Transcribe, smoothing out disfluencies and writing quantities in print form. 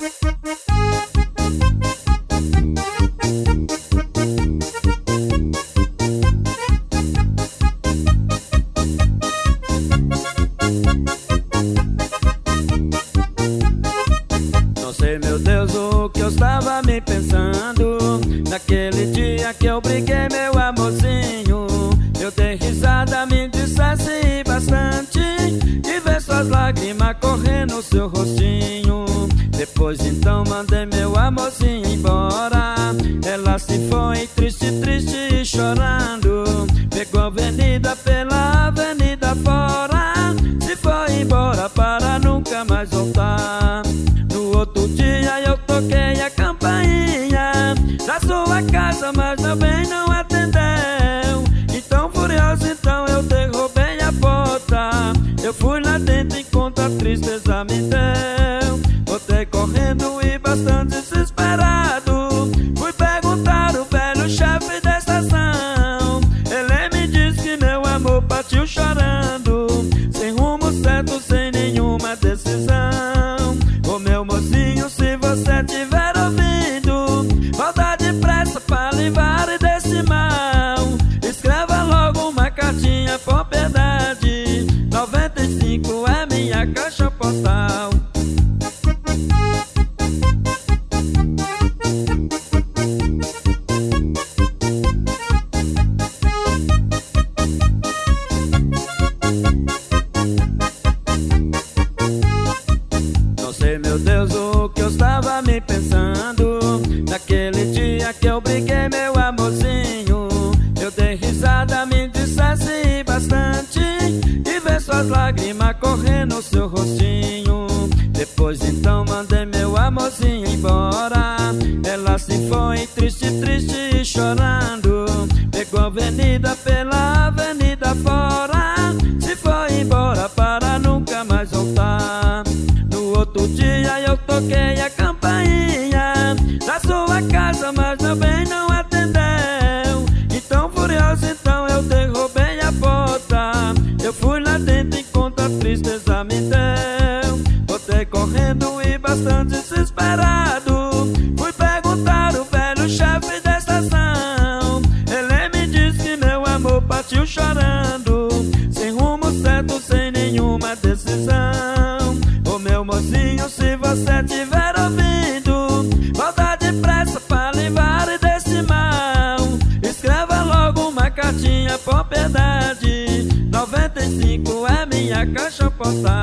Não sei, meu Deus, o que eu estava me pensando naquele dia que eu briguei, meu amorzinho. Eu dei risada, me dissesse bastante e ver suas lágrimas correr no seu rostinho. Depois então mandei meu amorzinho embora. Ela se foi triste, triste e chorando. Pegou a avenida pela avenida fora. Se foi embora para nunca mais voltar. No outro dia eu toquei a campainha da sua casa, mas meu bem não atendeu. Então furioso, então eu derrubei a porta. Eu fui lá dentro enquanto a tristeza me deu. Voltei correndo e bastante desesperado. Fui perguntar ao velho chefe da estação. Ele me disse que meu amor partiu chorando, sem rumo certo, sem nenhuma decisão. Ô meu mocinho, se você tiver ouvindo, volta depressa pra livrar desse mal. Escreva logo uma cartinha por piedade. 95 é minha caixa postal. Não sei, meu Deus, o que eu estava me pensando naquele dia que eu briguei, meu amorzinho. Eu dei risada, me dissesse bastante e ver suas lágrimas correr no seu rostinho. Depois então mandei meu amorzinho embora. Ela se foi triste, triste e chorando. Pegou a avenida pela avenida fora. Se foi embora para nunca mais voltar. No outro dia eu toquei a campainha da sua casa, mas meu bem não atendeu. Então furioso, então eu derrubei a porta. Eu fui lá dentro enquanto a tristeza me deu. Voltei correndo e bastante desesperado. Fui perguntar ao velho chefe da estação. Ele me disse que meu amor partiu chorando, sem rumo certo, sem nenhuma decisão. Ô meu mocinho, se você tiver ouvindo, volta depressa pra livrar desse mal. Escreva logo uma cartinha por piedade. 95 é minha caixa postal.